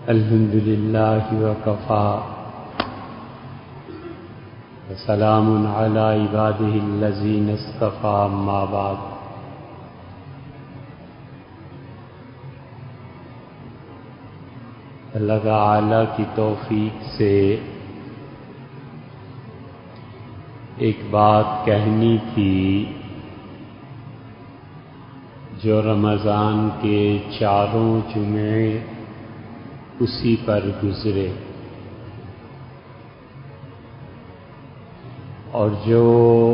الحمد للہ وکفا وسلام علی عبادہ الذین اصطفی اما بعد۔ اللہ تعالی کی توفیق سے ایک بات کہنی تھی جو رمضان کے چاروں جمعے اسی پر گزرے، اور جو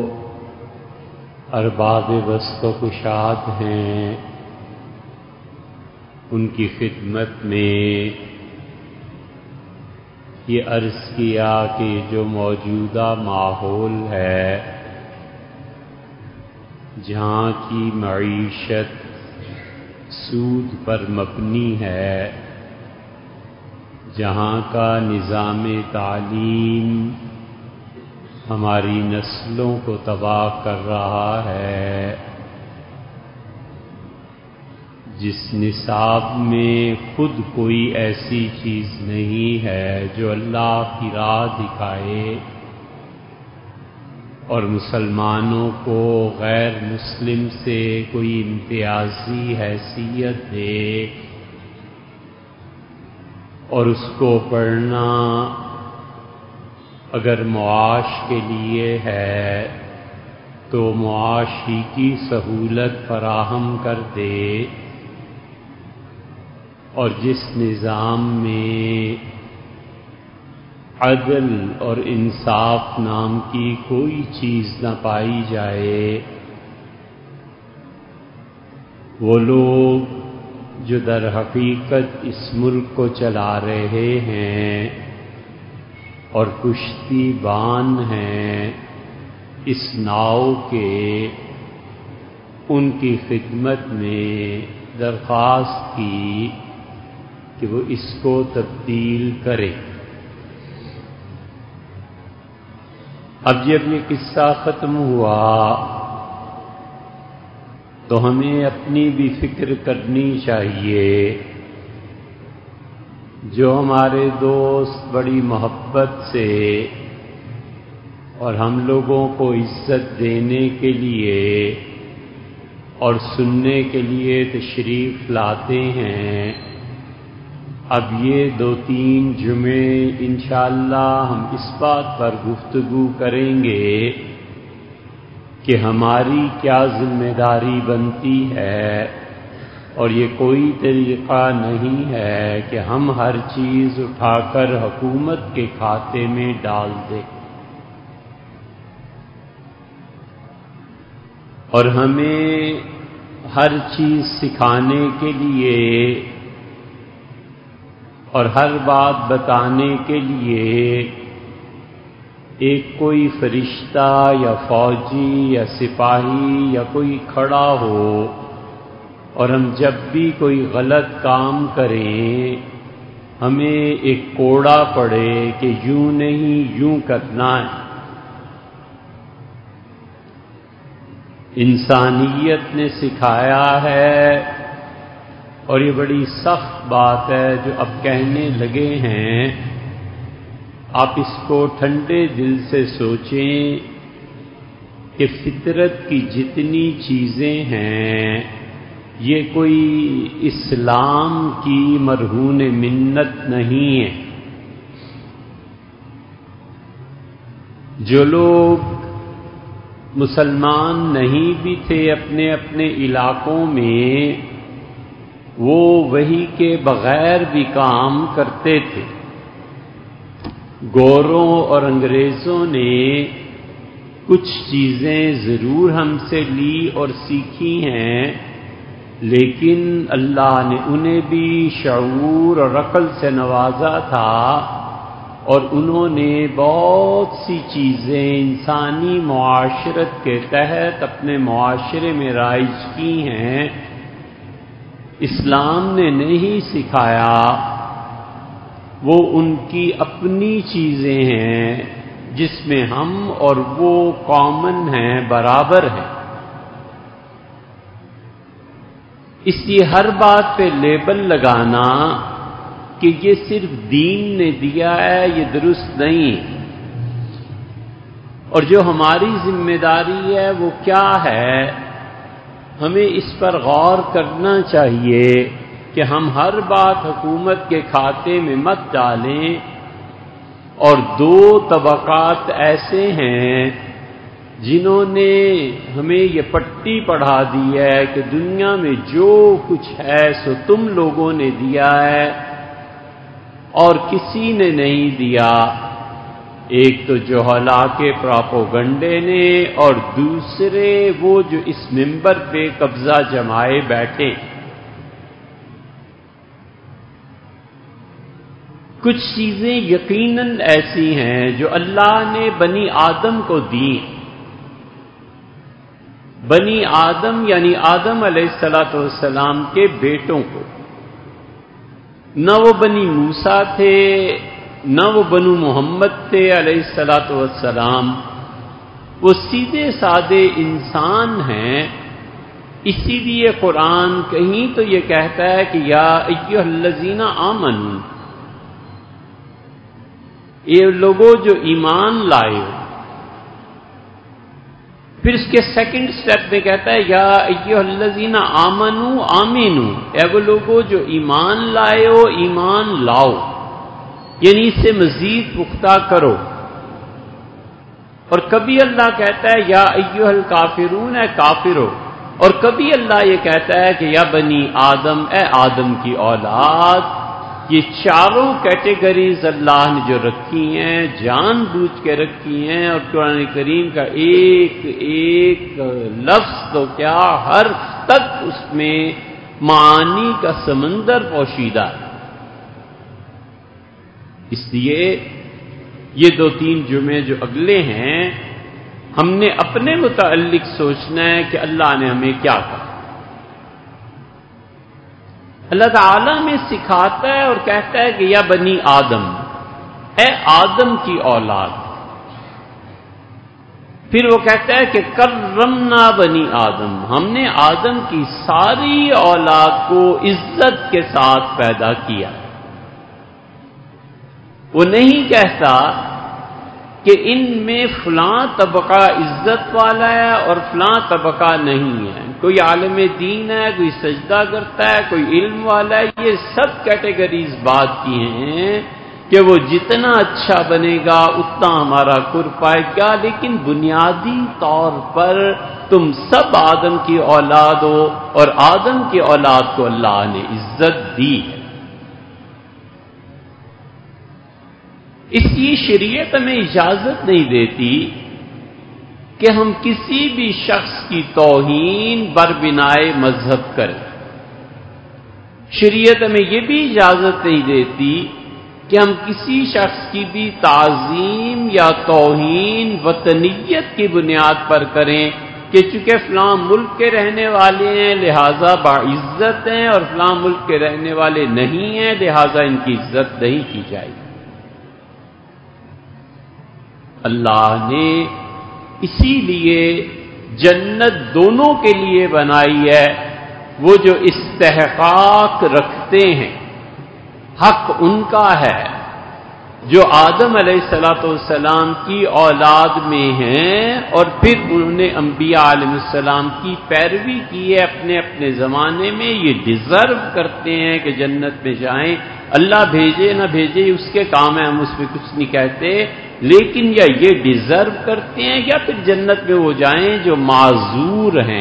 ارباب وسط و کشاد ہیں ان کی خدمت میں یہ عرض کیا کہ جو موجودہ ماحول ہے جہاں کی معیشت سود پر مبنی ہے، جہاں کا نظام تعلیم ہماری نسلوں کو تباہ کر رہا ہے، جس نصاب میں خود کوئی ایسی چیز نہیں ہے جو اللہ کی راہ دکھائے اور مسلمانوں کو غیر مسلم سے کوئی امتیازی حیثیت دے، اور اس کو پڑھنا اگر معاش کے لیے ہے تو معاش ہی کی سہولت فراہم کر دے، اور جس نظام میں عدل اور انصاف نام کی کوئی چیز نہ پائی جائے، وہ لوگ جو در حقیقت اس ملک کو چلا رہے ہیں اور کشتی بان ہیں اس ناؤ کے، ان کی خدمت میں درخواست کی کہ وہ اس کو تبدیل کرے۔ اب جب یہ قصہ ختم ہوا تو ہمیں اپنی بھی فکر کرنی چاہیے۔ جو ہمارے دوست بڑی محبت سے اور ہم لوگوں کو عزت دینے کے لیے اور سننے کے لیے تشریف لاتے ہیں، اب یہ 2-3 جمعے انشاءاللہ ہم اس بات پر گفتگو کریں گے کہ ہماری کیا ذمہ داری بنتی ہے، اور یہ کوئی طریقہ نہیں ہے کہ ہم ہر چیز اٹھا کر حکومت کے کھاتے میں ڈال دیں، اور ہمیں ہر چیز سکھانے کے لیے اور ہر بات بتانے کے لیے ایک کوئی فرشتہ یا فوجی یا سپاہی یا کوئی کھڑا ہو، اور ہم جب بھی کوئی غلط کام کریں ہمیں ایک کوڑا پڑے کہ یوں نہیں یوں کرنا ہے۔ انسانیت نے سکھایا ہے، اور یہ بڑی سخت بات ہے جو اب کہنے لگے ہیں، آپ اس کو ٹھنڈے دل سے سوچیں کہ فطرت کی جتنی چیزیں ہیں یہ کوئی اسلام کی مرہون منت نہیں ہے۔ جو لوگ مسلمان نہیں بھی تھے اپنے اپنے علاقوں میں، وہ وحی کے بغیر بھی کام کرتے تھے۔ گوروں اور انگریزوں نے کچھ چیزیں ضرور ہم سے لی اور سیکھی ہیں، لیکن اللہ نے انہیں بھی شعور اور عقل سے نوازا تھا، اور انہوں نے بہت سی چیزیں انسانی معاشرت کے تحت اپنے معاشرے میں رائج کی ہیں۔ اسلام نے نہیں سکھایا، وہ ان کی اپنی چیزیں ہیں جس میں ہم اور وہ کامن ہیں، برابر ہیں۔ اس لیے ہر بات پہ لیبل لگانا کہ یہ صرف دین نے دیا ہے، یہ درست نہیں۔ اور جو ہماری ذمہ داری ہے وہ کیا ہے؟ ہمیں اس پر غور کرنا چاہیے کہ ہم ہر بات حکومت کے کھاتے میں مت ڈالیں۔ اور دو طبقات ایسے ہیں جنہوں نے ہمیں یہ پٹی پڑھا دی ہے کہ دنیا میں جو کچھ ہے سو تم لوگوں نے دیا ہے اور کسی نے نہیں دیا۔ ایک تو جوہلا کے پراپوگنڈے نے، اور دوسرے وہ جو اس منبر پہ قبضہ جمائے بیٹھے۔ کچھ چیزیں یقیناً ایسی ہیں جو اللہ نے بنی آدم کو دی۔ بنی آدم یعنی آدم علیہ السلام کے بیٹوں کو۔ نہ وہ بنی موسیٰ تھے، نہ وہ بنو محمد تھے علیہ السلام، وہ سیدھے سادے انسان ہیں۔ اسی لیے قرآن کہیں تو یہ کہتا ہے کہ یا ایھا الذین آمنوا، یہ لوگوں جو ایمان لائے ہو۔ پھر اس کے سیکنڈ سٹیپ میں کہتا ہے یا ایھا الذین آمنوا آمنوا، اے وہ لوگوں جو ایمان لائے ہو ایمان لاؤ، یعنی اس سے مزید پختہ کرو۔ اور کبھی اللہ کہتا ہے یا ایھا الکافرون، اے کافرو، اور کبھی اللہ یہ کہتا ہے کہ یا بنی آدم، اے آدم کی اولاد۔ یہ چاروں کیٹیگریز اللہ نے جو رکھی ہیں جان بوجھ کے رکھی ہیں، اور قرآن کریم کا ایک ایک لفظ تو کیا حرف تک اس میں معانی کا سمندر پوشیدہ ہے۔ اس لیے یہ دو تین جمعے جو اگلے ہیں ہم نے اپنے متعلق سوچنا ہے کہ اللہ نے ہمیں کیا کہا۔ اللہ تعالیٰ میں سکھاتا ہے اور کہتا ہے کہ یا بنی آدم، اے آدم کی اولاد۔ پھر وہ کہتا ہے کہ کرمنا بنی آدم، ہم نے آدم کی ساری اولاد کو عزت کے ساتھ پیدا کیا۔ وہ نہیں کہتا کہ ان میں فلاں طبقہ عزت والا ہے اور فلاں طبقہ نہیں ہے، کوئی عالم دین ہے، کوئی سجدہ کرتا ہے، کوئی علم والا ہے۔ یہ سب کیٹیگریز بات کی ہیں کہ وہ جتنا اچھا بنے گا اتنا ہمارا قرب پائے گا، لیکن بنیادی طور پر تم سب آدم کی اولاد ہو، اور آدم کی اولاد کو اللہ نے عزت دی ہے۔ اس لیے شریعت ہمیں اجازت نہیں دیتی کہ ہم کسی بھی شخص کی توہین بربنائے مذہب کریں۔ شریعت ہمیں یہ بھی اجازت نہیں دیتی کہ ہم کسی شخص کی بھی تعظیم یا توہین وطنیت کی بنیاد پر کریں کہ چونکہ فلاں ملک کے رہنے والے ہیں لہذا باعزت ہیں، اور فلاں ملک کے رہنے والے نہیں ہیں لہذا ان کی عزت نہیں کی جائے گی۔ اللہ نے اسی لیے جنت دونوں کے لیے بنائی ہے، وہ جو استحقاق رکھتے ہیں حق ان کا ہے، جو آدم علیہ السلام کی اولاد میں ہیں اور پھر انہوں نے انبیاء علیہ السلام کی پیروی کی ہے اپنے اپنے زمانے میں، یہ ڈیزرو کرتے ہیں کہ جنت میں جائیں۔ اللہ بھیجے نہ بھیجے اس کے کام ہے، ہم اس میں کچھ نہیں کہتے، لیکن یا یہ ڈیزرو کرتے ہیں یا پھر جنت میں وہ جائیں جو معذور ہیں۔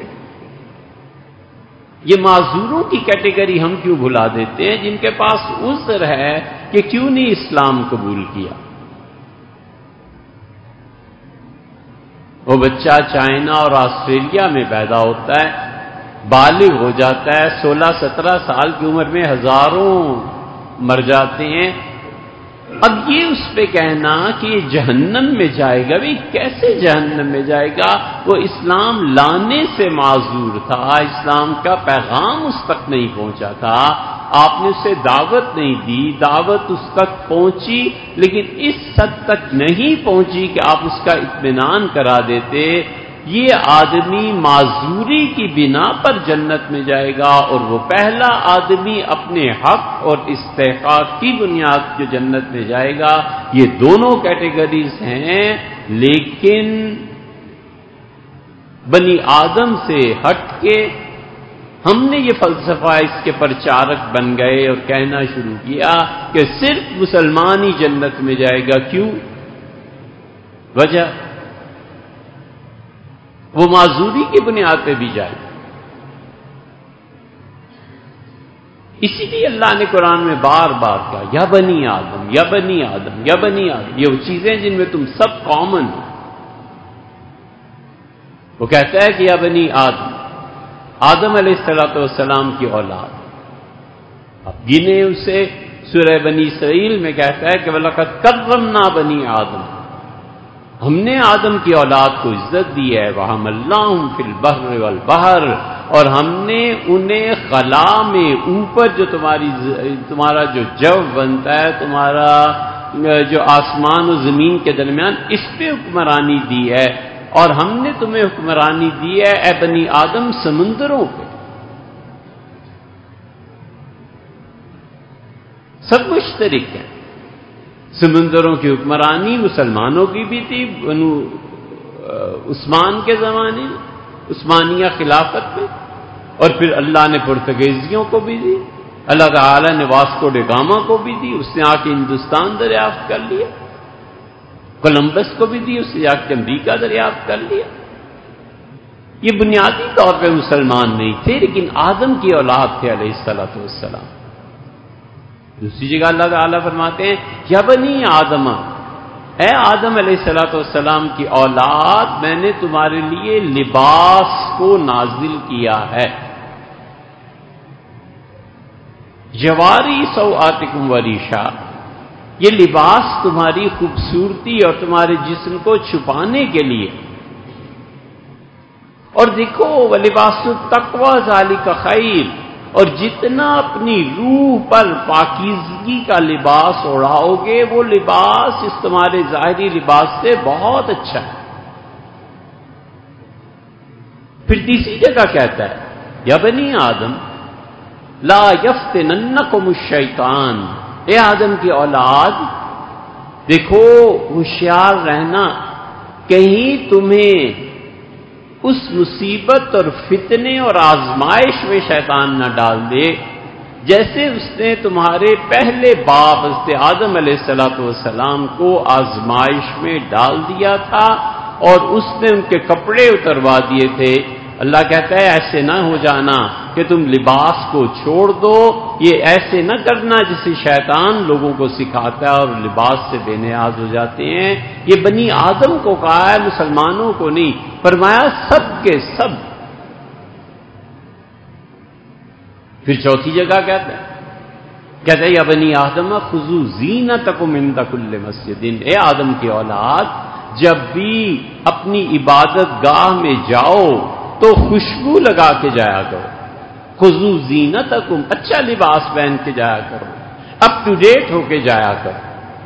یہ معذوروں کی کیٹیگری ہم کیوں بھلا دیتے ہیں؟ جن کے پاس عذر ہے کہ کیوں نہیں اسلام قبول کیا۔ وہ بچہ چائنا اور آسٹریلیا میں پیدا ہوتا ہے، بالغ ہو جاتا ہے، 16-17 سال کی عمر میں ہزاروں مر جاتے ہیں۔ اب یہ اس پہ کہنا کہ یہ جہنم میں جائے گا، بھی کیسے جہنم میں جائے گا؟ وہ اسلام لانے سے معذور تھا، اسلام کا پیغام اس تک نہیں پہنچا تھا، آپ نے اسے دعوت نہیں دی، دعوت اس تک پہنچی لیکن اس حد تک نہیں پہنچی کہ آپ اس کا اطمینان کرا دیتے۔ یہ آدمی معذوری کی بنا پر جنت میں جائے گا، اور وہ پہلا آدمی اپنے اپنے حق اور استحقاق کی بنیاد جو جنت میں جائے گا. یہ دونوں کیٹیگریز ہیں، لیکن بنی آدم سے ہٹ کے ہم نے یہ فلسفہ اس کے پرچارک بن گئے اور کہنا شروع کیا کہ صرف مسلمان ہی جنت میں جائے گا. کیوں؟ وجہ وہ معذوری کی بنیاد پہ بھی جائے. اسی لیے اللہ نے قرآن میں بار بار کہا یا بنی آدم یا بنی آدم یا بنی آدم. یہ وہ چیزیں جن میں تم سب کامن ہو. وہ کہتا ہے کہ یا بنی آدم، آدم علیہ السلام کی اولاد. اب گنے اسے سورہ بنی اسرائیل میں کہتا ہے کہ وَلَقَدْ كَرَّمْنَا بَنِي آدم، ہم نے آدم کی اولاد کو عزت دی ہے. وَحَمَلْنَاهُمْ فِي الْبَحْرِ وَالْبَحْرِ، اور ہم نے انہیں خلا میں اوپر جو تمہارا جو جو بنتا ہے، تمہارا جو آسمان و زمین کے درمیان، اس پہ حکمرانی دی ہے. اور ہم نے تمہیں حکمرانی دی ہے اے بنی آدم سمندروں پہ. سب مشترک ہیں. سمندروں کی حکمرانی مسلمانوں کی بھی تھی بنو عثمان کے زمانے میں، عثمانیہ خلافت میں، اور پھر اللہ نے پرتگیزیوں کو بھی دی. اللہ تعالی نے واسکو ڈے گاما کو بھی دی، اس نے آ کے ہندوستان دریافت کر لیا. کولمبس کو بھی دی، اس نے جا کے امریکہ دریافت کر لیا. یہ بنیادی طور پہ مسلمان نہیں تھے، لیکن آدم کی اولاد تھے علیہ السلام. دوسری جگہ اللہ تعالیٰ فرماتے ہیں یا بنی آدم، اے آدم علیہ السلام کی اولاد، میں نے تمہارے لیے لباس کو نازل کیا ہے. جواری سوآتکم وریشا، یہ لباس تمہاری خوبصورتی اور تمہارے جسم کو چھپانے کے لیے. اور دیکھو وَلِبَاسُ التَّقْوَىٰ ذَٰلِکَ خَیْرٌ، اور جتنا اپنی روح پر پاکیزگی کا لباس اڑاؤ گے، وہ لباس اس تمہارے ظاہری لباس سے بہت اچھا ہے. پھر تیسری جگہ کہتا ہے یا بنی آدم لا یفتننکم الشیطان، اے آدم کی اولاد، دیکھو ہوشیار رہنا، کہیں تمہیں اس مصیبت اور فتنے اور آزمائش میں شیطان نہ ڈال دے جیسے اس نے تمہارے پہلے باپ حضرت آدم علیہ السلام کو آزمائش میں ڈال دیا تھا اور اس نے ان کے کپڑے اتروا دیے تھے. اللہ کہتا ہے ایسے نہ ہو جانا کہ تم لباس کو چھوڑ دو. یہ ایسے نہ کرنا جسے شیطان لوگوں کو سکھاتا ہے اور لباس سے بے نیاز ہو جاتے ہیں. یہ بنی آدم کو کہا ہے، مسلمانوں کو نہیں. فرمایا سب کے سب. پھر چوتھی جگہ کہتا ہے یا بنی آدم خذوا زینتکم عند کل مسجد، اے آدم کی اولاد، جب بھی اپنی عبادت گاہ میں جاؤ تو خوشبو لگا کے جایا کرو. خذوا زینتکم، اچھا لباس پہن کے جایا کرو، اپ ٹو ڈیٹ ہو کے جایا کرو.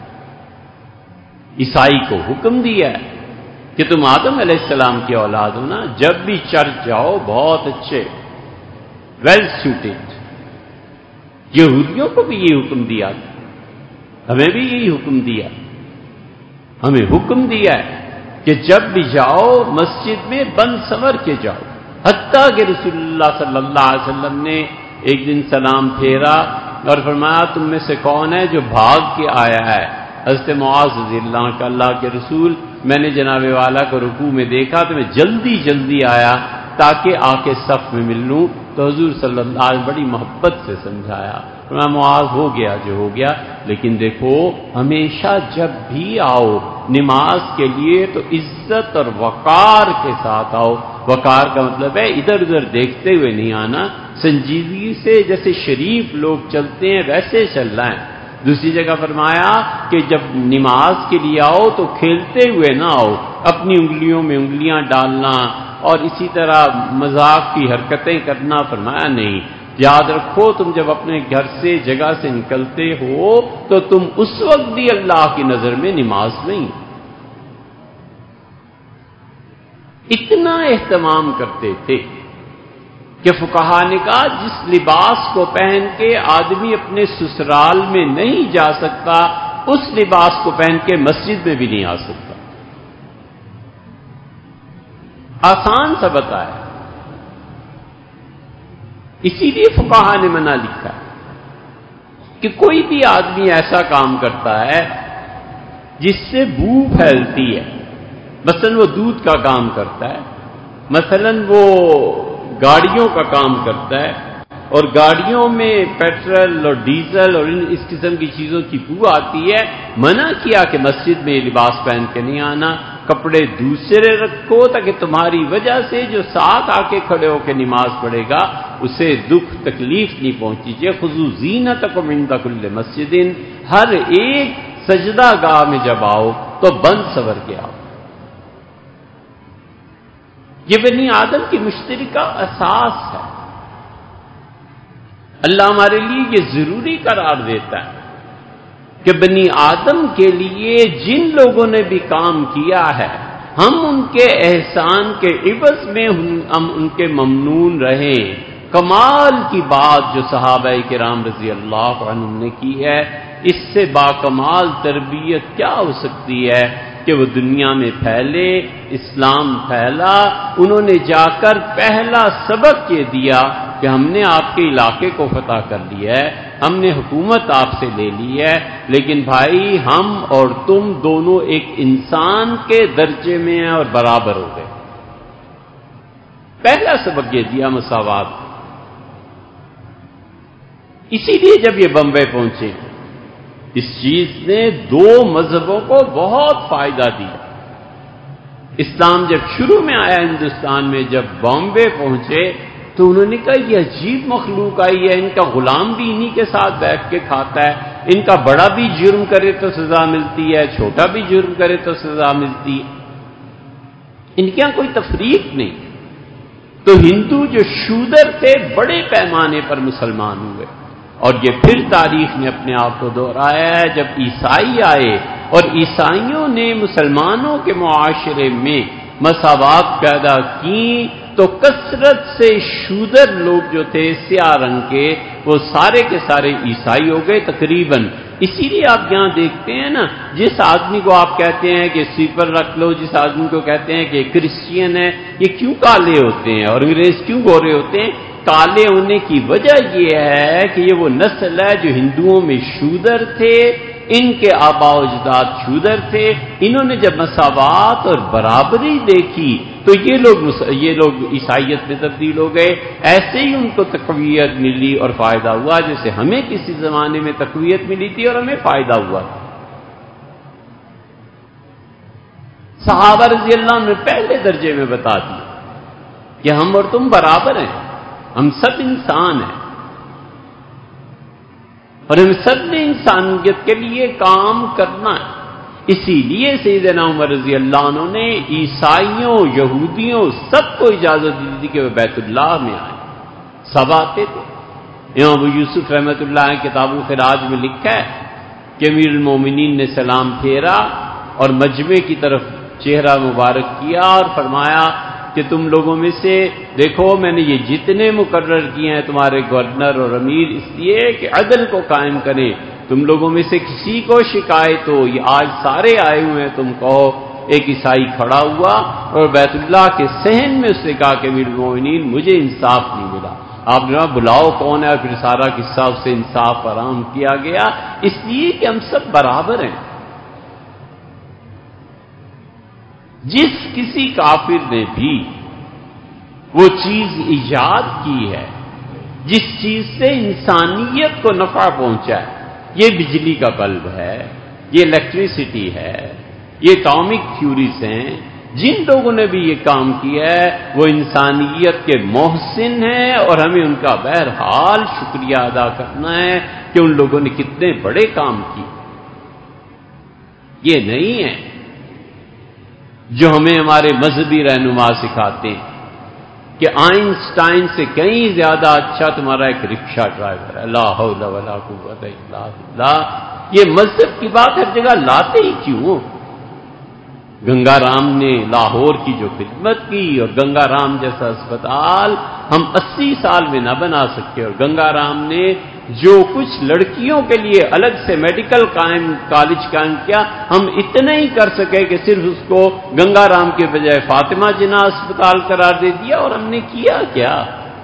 عیسائی کو حکم دیا ہے کہ تم آدم علیہ السلام کی اولاد ہو نا، جب بھی چرچ جاؤ بہت اچھے ویل سوٹڈ. یہودیوں کو بھی یہ حکم دیا تھا، ہمیں بھی یہی حکم دیا. ہمیں حکم دیا ہے کہ جب بھی جاؤ مسجد میں بند سنور کے جاؤ. حتیٰ کہ رسول اللہ صلی اللہ علیہ وسلم نے ایک دن سلام پھیرا اور فرمایا تم میں سے کون ہے جو بھاگ کے آیا ہے؟ حضرت معاذ رضی اللہ عنہ کا اللہ کے رسول، میں نے جناب والا کو رکوع میں دیکھا تو میں جلدی جلدی آیا تاکہ آ کے صف میں مل لوں. تو حضور صلی اللہ علیہ وسلم بڑی محبت سے سمجھایا. معاذ ہو گیا جو ہو گیا، لیکن دیکھو ہمیشہ جب بھی آؤ نماز کے لیے تو عزت اور وقار کے ساتھ آؤ. وقار کا مطلب ہے ادھر ادھر دیکھتے ہوئے نہیں آنا، سنجیدگی سے جیسے شریف لوگ چلتے ہیں ویسے چلنا ہے. دوسری جگہ فرمایا کہ جب نماز کے لیے آؤ تو کھیلتے ہوئے نہ آؤ، اپنی انگلیوں میں انگلیاں ڈالنا اور اسی طرح مذاق کی حرکتیں کرنا فرمایا نہیں. یاد رکھو تم جب اپنے گھر سے جگہ سے نکلتے ہو تو تم اس وقت بھی اللہ کی نظر میں نماز نہیں. اتنا اہتمام کرتے تھے. کہ فقہا نے کہا جس لباس کو پہن کے آدمی اپنے سسرال میں نہیں جا سکتا اس لباس کو پہن کے مسجد میں بھی نہیں آ سکتا. آسان سا بتایا. اسی لیے فقہا نے منع لکھا کہ کوئی بھی آدمی ایسا کام کرتا ہے جس سے بو پھیلتی ہے، مثلا وہ دودھ کا کام کرتا ہے، مثلا وہ گاڑیوں کا کام کرتا ہے اور گاڑیوں میں پیٹرول اور ڈیزل اور اس قسم کی چیزوں کی بو آتی ہے، منع کیا کہ مسجد میں یہ لباس پہن کے نہیں آنا، کپڑے دوسرے رکھو تاکہ تمہاری وجہ سے جو ساتھ آ کے کھڑے ہو کے نماز پڑھے گا اسے دکھ تکلیف نہیں پہنچی چاہیے. خذوا زینتکم عند کل مسجد، ہر ایک سجدہ گاہ میں جب آؤ تو بند سور کے آؤ. یہ بنی آدم کی مشترکہ اساس ہے. اللہ ہمارے لیے یہ ضروری قرار دیتا ہے کہ بنی آدم کے لیے جن لوگوں نے بھی کام کیا ہے ہم ان کے احسان کے عوض میں ہم ان کے ممنون رہیں. کمال کی بات جو صحابہ کرام رضی اللہ عنہم نے کی ہے، اس سے باکمال تربیت کیا ہو سکتی ہے کہ وہ دنیا میں پھیلے، اسلام پھیلا. انہوں نے جا کر پہلا سبق یہ دیا کہ ہم نے آپ کے علاقے کو فتح کر لیا ہے، ہم نے حکومت آپ سے لے لی ہے، لیکن بھائی ہم اور تم دونوں ایک انسان کے درجے میں ہیں اور برابر ہو گئے. پہلا سبق یہ دیا مساوات. اسی لیے جب یہ بمبئی پہنچے اس چیز نے دو مذہبوں کو بہت فائدہ دیا. اسلام جب شروع میں آیا ہندوستان میں، جب بامبے پہنچے تو انہوں نے کہا یہ عجیب مخلوق آئی ہے، ان کا غلام بھی انہی کے ساتھ بیٹھ کے کھاتا ہے، ان کا بڑا بھی جرم کرے تو سزا ملتی ہے، چھوٹا بھی جرم کرے تو سزا ملتی ہے، ان کے یہاں کوئی تفریق نہیں. تو ہندو جو شودر تھے بڑے پیمانے پر مسلمان ہوئے. اور یہ پھر تاریخ نے اپنے آپ کو دہرایا ہے، جب عیسائی آئے اور عیسائیوں نے مسلمانوں کے معاشرے میں مساوات پیدا کی تو کثرت سے شودر لوگ جو تھے سیاہ رنگ کے وہ سارے کے سارے عیسائی ہو گئے تقریباً. اسی لیے آپ یہاں دیکھتے ہیں نا، جس آدمی کو آپ کہتے ہیں کہ سویپر رکھ لو، جس آدمی کو کہتے ہیں کہ کرسچین ہے، یہ کیوں کالے ہوتے ہیں اور انگریز کیوں گورے ہوتے ہیں؟ کالے ہونے کی وجہ یہ ہے کہ یہ وہ نسل ہے جو ہندوؤں میں شودر تھے، ان کے آباء و اجداد شودر تھے. انہوں نے جب مساوات اور برابری دیکھی تو یہ لوگ عیسائیت میں تبدیل ہو گئے. ایسے ہی ان کو تقویت ملی اور فائدہ ہوا، جیسے ہمیں کسی زمانے میں تقویت ملی تھی اور ہمیں فائدہ ہوا تھا. صحابہ رضی اللہ عنہ نے پہلے درجے میں بتا دیا کہ ہم اور تم برابر ہیں، ہم سب انسان ہیں اور ہم سب نے انسانیت کے لیے کام کرنا ہے. اسی لیے سیدنا عمر رضی اللہ عنہ نے عیسائیوں، یہودیوں سب کو اجازت دی تھی کہ وہ بیت اللہ میں آئیں. سب آتے تھے. امام ابو یوسف رحمۃ اللہ کتاب الخراج میں لکھا ہے کہ امیر المومنین نے سلام پھیرا اور مجمع کی طرف چہرہ مبارک کیا اور فرمایا کہ تم لوگوں میں سے دیکھو میں نے یہ جتنے مقرر کیے ہیں تمہارے گورنر اور امیر اس لیے کہ عدل کو قائم کریں. تم لوگوں میں سے کسی کو شکایت ہو، یہ آج سارے آئے ہوئے ہیں، تم کہو. ایک عیسائی کھڑا ہوا اور بیت اللہ کے صحن میں اس نے کہا کہ امیر المومنین مجھے انصاف نہیں ملا. آپ نے کہا بلاؤ کون ہے، اور پھر سارا قصہ اس سے انصاف فراہم کیا گیا. اس لیے کہ ہم سب برابر ہیں. جس کسی کافر نے بھی وہ چیز ایجاد کی ہے جس چیز سے انسانیت کو نفع پہنچا ہے، یہ بجلی کا بلب ہے، یہ الیکٹریسٹی ہے، یہ اٹامک تھیوریز ہیں، جن لوگوں نے بھی یہ کام کیا ہے وہ انسانیت کے محسن ہیں اور ہمیں ان کا بہرحال شکریہ ادا کرنا ہے کہ ان لوگوں نے کتنے بڑے کام کیے. یہ نہیں ہے جو ہمیں ہمارے مذہبی رہنما سکھاتے ہیں کہ آئنسٹائن سے کہیں زیادہ اچھا تمہارا ایک رکشہ ڈرائیور ہے. لا حول ولا قوت الا باللہ. یہ مذہب کی بات ہر جگہ لاتے ہی کیوں؟ گنگا رام نے لاہور کی جو خدمت کی اور گنگا رام جیسا اسپتال ہم 80 سال میں نہ بنا سکے. اور گنگا رام نے جو کچھ لڑکیوں کے لیے الگ سے میڈیکل کالج قائم کیا، ہم اتنا ہی کر سکے کہ صرف اس کو گنگا رام کے بجائے فاطمہ جناح اسپتال قرار دے دیا. اور ہم نے کیا کیا؟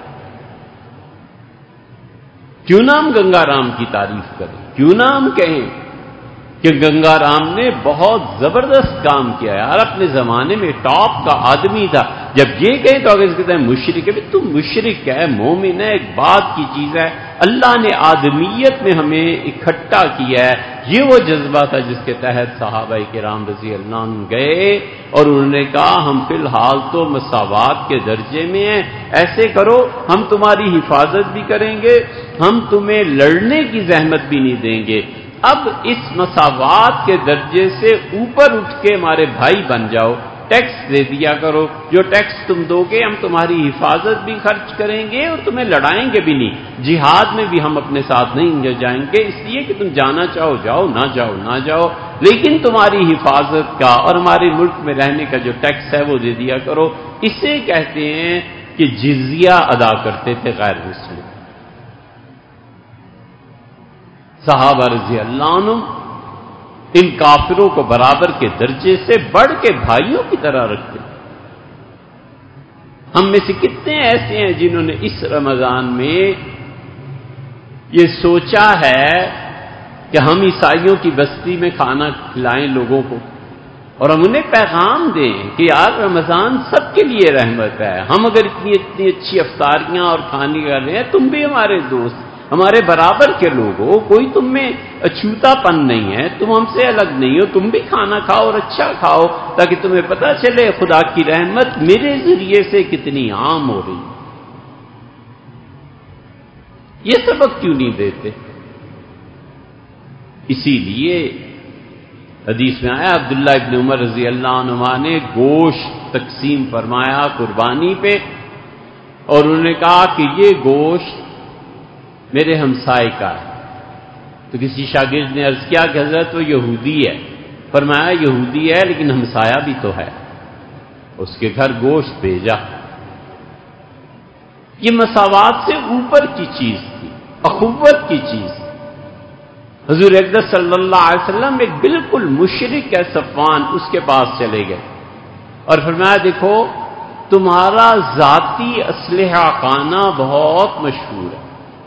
کیوں نہ ہم گنگا رام کی تعریف کریں؟ کیوں نہ ہم کہیں کہ گنگا رام نے بہت زبردست کام کیا ہے، اور اپنے زمانے میں ٹاپ کا آدمی تھا. جب یہ کہیں تو اگر کہتے ہیں مشرک ہے، تم مشرک ہے، مومن ہے، ایک بات کی چیز ہے. اللہ نے آدمیت میں ہمیں اکٹھا کیا ہے. یہ وہ جذبہ تھا جس کے تحت صحابہ کرام رضی اللہ عنہ گئے اور انہوں نے کہا ہم فی الحال تو مساوات کے درجے میں ہیں، ایسے کرو ہم تمہاری حفاظت بھی کریں گے، ہم تمہیں لڑنے کی زحمت بھی نہیں دیں گے. اب اس مساوات کے درجے سے اوپر اٹھ کے ہمارے بھائی بن جاؤ، ٹیکس دے دیا کرو، جو ٹیکس تم دو گے ہم تمہاری حفاظت بھی خرچ کریں گے اور تمہیں لڑائیں گے بھی نہیں. جہاد میں بھی ہم اپنے ساتھ نہیں جائیں گے، اس لیے کہ تم جانا چاہو جاؤ، نہ جاؤ نہ جاؤ، لیکن تمہاری حفاظت کا اور ہمارے ملک میں رہنے کا جو ٹیکس ہے وہ دے دیا کرو. اسے کہتے ہیں کہ جزیہ ادا کرتے تھے غیر مسلم. صحابہ رضی اللہ عنہ ان کافروں کو برابر کے درجے سے بڑھ کے بھائیوں کی طرح رکھتے. ہم میں سے کتنے ایسے ہیں جنہوں نے اس رمضان میں یہ سوچا ہے کہ ہم عیسائیوں کی بستی میں کھانا کھلائیں لوگوں کو اور ہم انہیں پیغام دیں کہ یار رمضان سب کے لیے رحمت ہے. ہم اگر اتنی اچھی افطاریاں اور کھانے کر رہے ہیں، تم بھی ہمارے دوست، ہمارے برابر کے لوگ ہو، کوئی تم میں اچھوتا پن نہیں ہے، تم ہم سے الگ نہیں ہو، تم بھی کھانا کھاؤ اور اچھا کھاؤ تاکہ تمہیں پتہ چلے خدا کی رحمت میرے ذریعے سے کتنی عام ہو رہی. یہ سبق کیوں نہیں دیتے؟ اسی لیے حدیث میں آیا عبداللہ ابن عمر رضی اللہ عنہما نے گوشت تقسیم فرمایا قربانی پہ اور انہوں نے کہا کہ یہ گوشت میرے ہمسائے کا ہے. تو کسی شاگرد نے عرض کیا کہ حضرت وہ یہودی ہے. فرمایا یہودی ہے لیکن ہمسایہ بھی تو ہے. اس کے گھر گوشت بھیجا. یہ مساوات سے اوپر کی چیز تھی، اخوت کی چیز تھی. حضور اقدس صلی اللہ علیہ وسلم ایک بالکل مشرک ہے صفوان، اس کے پاس چلے گئے اور فرمایا دیکھو تمہارا ذاتی اسلحہ خانہ بہت مشہور ہے،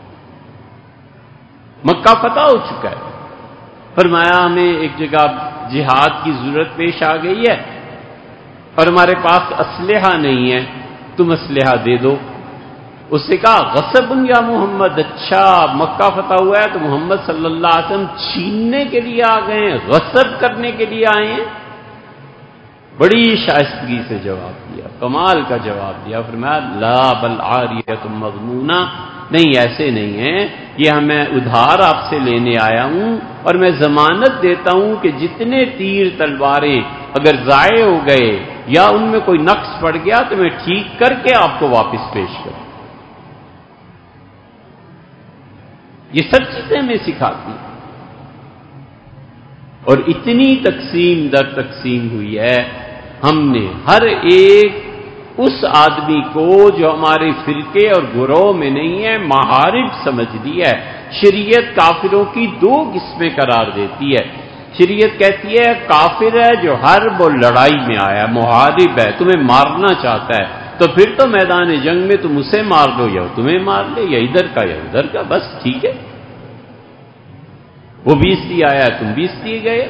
مکہ فتح ہو چکا ہے. فرمایا ہمیں ایک جگہ جہاد کی ضرورت پیش آ گئی ہے اور ہمارے پاس اسلحہ نہیں ہے، تم اسلحہ دے دو. اس سے کہا غصب یا محمد، اچھا مکہ فتح ہوا ہے تو محمد صلی اللہ علیہ وسلم چھیننے کے لیے آ گئے ہیں، غصب کرنے کے لیے آئے ہیں. بڑی شائستگی سے جواب دیا، کمال کا جواب دیا. فرمایا لا بل عاریۃ مغنونہ، نہیں ایسے نہیں ہے، یہ میں ادھار آپ سے لینے آیا ہوں اور میں ضمانت دیتا ہوں کہ جتنے تیر تلواریں اگر ضائع ہو گئے یا ان میں کوئی نقص پڑ گیا تو میں ٹھیک کر کے آپ کو واپس پیش کروں. یہ سب چیزیں میں سکھاتی ہوں. اور اتنی تقسیم در تقسیم ہوئی ہے، ہم نے ہر ایک اس آدمی کو جو ہمارے فرقے اور گروہ میں نہیں ہے محارب سمجھ لیا ہے. شریعت کافروں کی دو قسمیں قرار دیتی ہے. شریعت کہتی ہے کافر ہے جو حرب اور لڑائی میں آیا، محارب ہے، تمہیں مارنا چاہتا ہے تو پھر تو میدان جنگ میں تم اسے مار دو یا تمہیں مار لے، یا ادھر کا یا ادھر کا، بس ٹھیک ہے. وہ بھی اس لیے آیا تم بھی اس لیے گئے.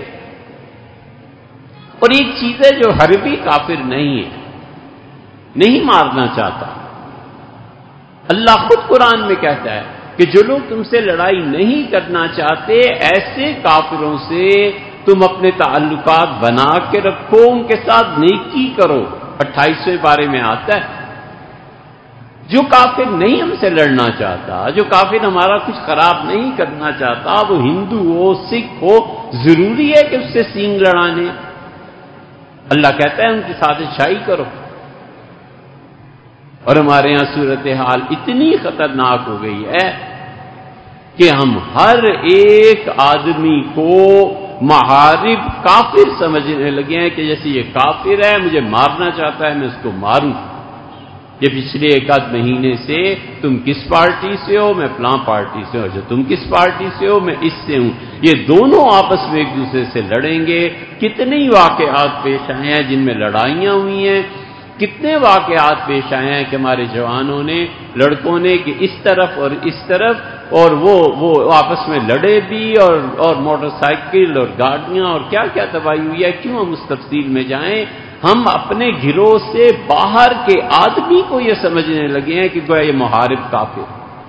اور ایک چیز ہے جو حربی کافر نہیں ہے، نہیں مارنا چاہتا. اللہ خود قرآن میں کہتا ہے کہ جو لوگ تم سے لڑائی نہیں کرنا چاہتے ایسے کافروں سے تم اپنے تعلقات بنا کے رکھو، ان کے ساتھ نیکی کرو. 28ویں پارے میں آتا ہے جو کافر نہیں ہم سے لڑنا چاہتا، جو کافر ہمارا کچھ خراب نہیں کرنا چاہتا، وہ ہندو ہو سکھ ہو، ضروری ہے کہ اس سے سینگ لڑانے. اللہ کہتا ہے ان کے ساتھ اچھائی کرو. اور ہمارے یہاں صورتحال اتنی خطرناک ہو گئی ہے کہ ہم ہر ایک آدمی کو محارب کافر سمجھنے لگے ہیں کہ جیسے یہ کافر ہے مجھے مارنا چاہتا ہے میں اس کو ماروں. یہ پچھلے ایک آدھ مہینے سے تم کس پارٹی سے ہو، میں فلاں پارٹی سے ہوں، تم کس پارٹی سے ہو، میں اس سے ہوں، یہ دونوں آپس میں ایک دوسرے سے لڑیں گے۔ کتنے ہی واقعات پیش آئے ہیں جن میں لڑائیاں ہوئی ہیں، کتنے واقعات پیش آئے ہیں کہ ہمارے جوانوں نے، لڑکوں نے کہ اس طرف اور اس طرف، اور وہ آپس میں لڑے بھی، اور موٹر سائیکل اور گاڑیاں اور کیا کیا تباہی ہوئی ہے۔ کیوں ہم اس تفصیل میں جائیں؟ ہم اپنے گروہ سے باہر کے آدمی کو یہ سمجھنے لگے ہیں کہ گویا یہ محارب کافر،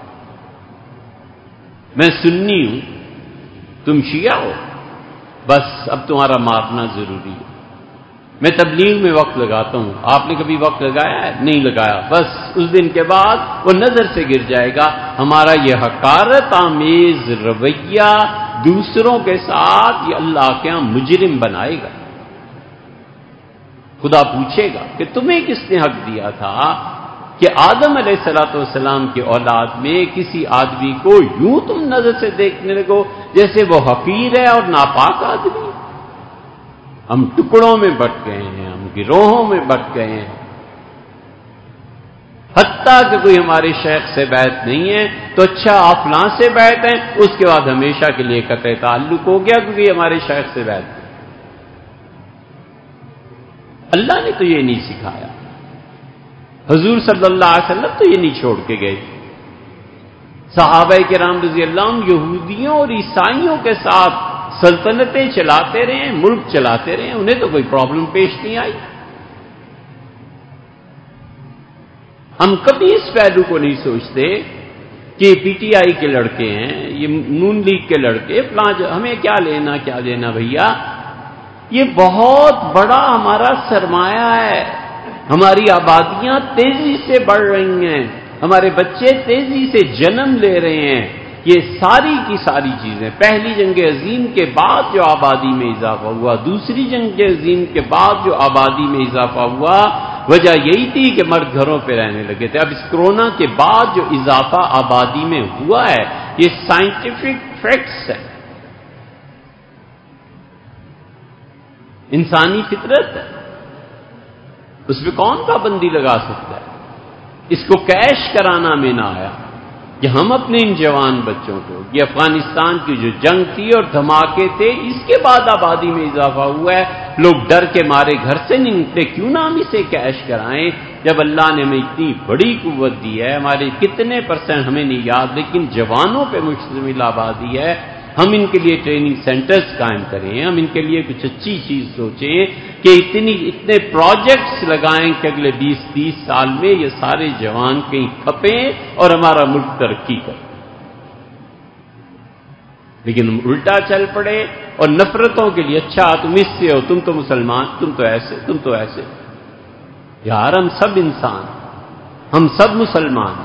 میں سنی ہوں تم شیعہ ہو، بس اب تمہارا مارنا ضروری ہے۔ میں تبلیغ میں وقت لگاتا ہوں، آپ نے کبھی وقت لگایا ہے؟ نہیں لگایا، بس اس دن کے بعد وہ نظر سے گر جائے گا۔ ہمارا یہ حقارت آمیز رویہ دوسروں کے ساتھ یہ اللہ کے ہاں مجرم بنائے گا۔ خدا پوچھے گا کہ تمہیں کس نے حق دیا تھا کہ آدم علیہ السلام کے اولاد میں کسی آدمی کو یوں تم نظر سے دیکھنے لگو جیسے وہ حقیر ہے اور ناپاک آدمی؟ ہم ٹکڑوں میں بٹ گئے ہیں، ہم گروہوں میں بٹ گئے ہیں، حتیٰ کہ کوئی ہمارے شیخ سے بیعت نہیں ہے تو اچھا آپ فلاں سے بیعت ہیں، اس کے بعد ہمیشہ کے لیے قطع تعلق ہو گیا کیونکہ ہمارے شیخ سے بیعت نہیں۔ اللہ نے تو یہ نہیں سکھایا، حضور صلی اللہ علیہ وسلم تو یہ نہیں چھوڑ کے گئے۔ صحابہ کرام رضی اللہ عنہ یہودیوں اور عیسائیوں کے ساتھ سلطنتیں چلاتے رہے، ملک چلاتے رہے، انہیں تو کوئی پرابلم پیش نہیں آئی۔ ہم کبھی اس پہلو کو نہیں سوچتے کہ پی ٹی آئی کے لڑکے ہیں، یہ نون لیگ کے لڑکے فلاں، ہمیں کیا لینا کیا دینا بھیا، یہ بہت بڑا ہمارا سرمایہ ہے۔ ہماری آبادیاں تیزی سے بڑھ رہی ہیں، ہمارے بچے تیزی سے جنم لے رہے ہیں، یہ ساری کی ساری چیزیں پہلی جنگ عظیم کے بعد جو آبادی میں اضافہ ہوا، دوسری جنگ عظیم کے بعد جو آبادی میں اضافہ ہوا، وجہ یہی تھی کہ مرد گھروں پہ رہنے لگے تھے۔ اب اس کورونا کے بعد جو اضافہ آبادی میں ہوا ہے یہ سائنٹیفک فیکٹس ہے، انسانی فطرت ہے، اس پہ کون پابندی لگا سکتا ہے؟ اس کو کیش کرانا میں نہ آیا کہ ہم اپنے ان جوان بچوں کو، یہ افغانستان کی جو جنگ تھی اور دھماکے تھے، اس کے بعد آبادی میں اضافہ ہوا ہے، لوگ ڈر کے مارے گھر سے نہیں نکلتے، کیوں نہ ہم اسے کیش کرائیں جب اللہ نے ہمیں اتنی بڑی قوت دی ہے، ہمارے کتنے پرسنٹ ہمیں نہیں یاد لیکن جوانوں پہ مشتمل آبادی ہے، ہم ان کے لیے ٹریننگ سینٹرز قائم کریں، ہم ان کے لیے کچھ اچھی چیز سوچیں کہ اتنے پروجیکٹس لگائیں کہ اگلے 20-30 سال میں یہ سارے جوان کہیں کھپیں اور ہمارا ملک ترقی کرے۔ لیکن ہم الٹا چل پڑے اور نفرتوں کے لیے، اچھا تم اس سے ہو، تم تو مسلمان، تم تو ایسے، تم تو ایسے۔ یار ہم سب انسان، ہم سب مسلمان،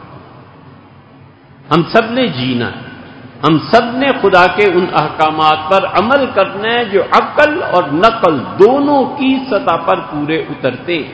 ہم سب نے جینا ہے، ہم سب نے خدا کے ان احکامات پر عمل کرنا ہے جو عقل اور نقل دونوں کی سطح پر پورے اترتے ہیں۔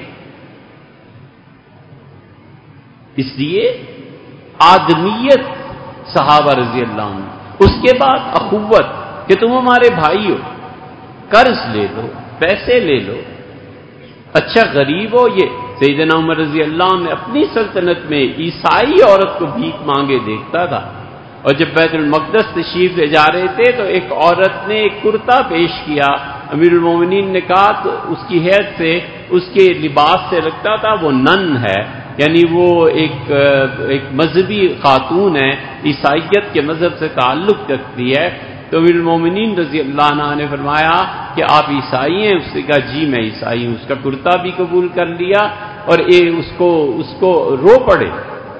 اس لیے آدمیت صحابہ رضی اللہ عنہ، اس کے بعد اخوت کہ تم ہمارے بھائی ہو، قرض لے لو، پیسے لے لو، اچھا غریب ہو۔ یہ سیدنا عمر رضی اللہ عنہ نے اپنی سلطنت میں عیسائی عورت کو بھیک مانگے دیکھتا تھا، اور جب بیت المقدس تشریف لے جا رہے تھے تو ایک عورت نے ایک کرتا پیش کیا، امیر المومنین نے کہا تو اس کی حیث سے، اس کے لباس سے لگتا تھا وہ نن ہے، یعنی وہ ایک مذہبی خاتون ہے، عیسائیت کے مذہب سے تعلق رکھتی ہے۔ تو امیر المومنین رضی اللہ عنہ نے فرمایا کہ آپ عیسائی ہیں؟ اس نے کہا جی میں عیسائی ہوں۔ اس کا کرتا بھی قبول کر لیا اور اس کو رو پڑے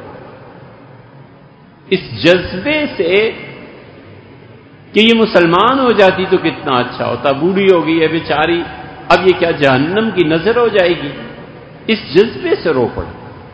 اس جذبے سے کہ یہ مسلمان ہو جاتی تو کتنا اچھا ہوتا، بوڑھی ہو گئی ہے بیچاری، اب یہ کیا جہنم کی نظر ہو جائے گی، اس جذبے سے رو پڑے۔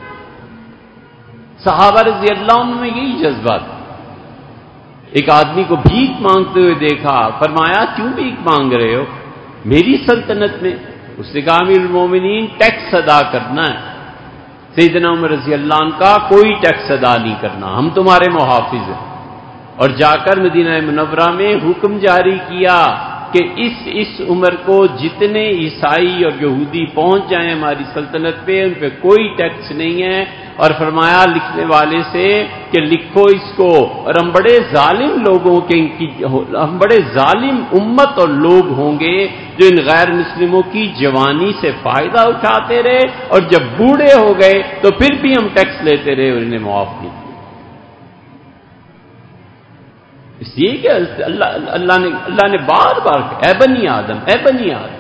صحابہ رضی اللہ عنہ میں یہی جذبہ تھا۔ ایک آدمی کو بھیک مانگتے ہوئے دیکھا، فرمایا کیوں بھیک مانگ رہے ہو؟ میری سلطنت میں۔ اس نے کہا امیر المومنین ٹیکس ادا کرنا ہے۔ سیدنا عمر رضی اللہ عنہ کا کوئی ٹیکس ادا نہیں کرنا، ہم تمہارے محافظ ہیں، اور جا کر مدینہ منورہ میں حکم جاری کیا کہ اس عمر کو جتنے عیسائی اور یہودی پہنچ جائیں ہماری سلطنت پہ، ان پہ کوئی ٹیکس نہیں ہے، اور فرمایا لکھنے والے سے کہ لکھو اس کو، اور ہم بڑے ظالم لوگوں کے ہم بڑے ظالم امت اور لوگ ہوں گے جو ان غیر مسلموں کی جوانی سے فائدہ اٹھاتے رہے، اور جب بوڑھے ہو گئے تو پھر بھی ہم ٹیکس لیتے رہے اور انہیں معاف نہیں کیا۔ اس لیے کہ اللہ نے بار بار کہا اے بنی آدم، اے بنی آدم۔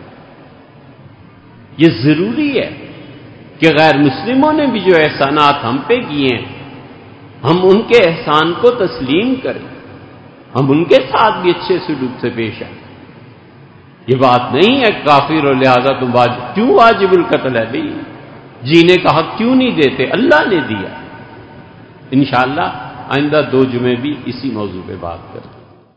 یہ ضروری ہے کہ غیر مسلموں نے بھی جو احسانات ہم پہ کیے ہیں، ہم ان کے احسان کو تسلیم کریں، ہم ان کے ساتھ بھی اچھے سلوک سے پیش آئیں۔ یہ بات نہیں ہے کافر اور لہذا تم کیوں واجب القتل ہے بھائی، جینے کا حق کیوں نہیں دیتے؟ اللہ نے دیا۔ انشاءاللہ آئندہ 2 جمعے بھی اسی موضوع پہ بات کریں۔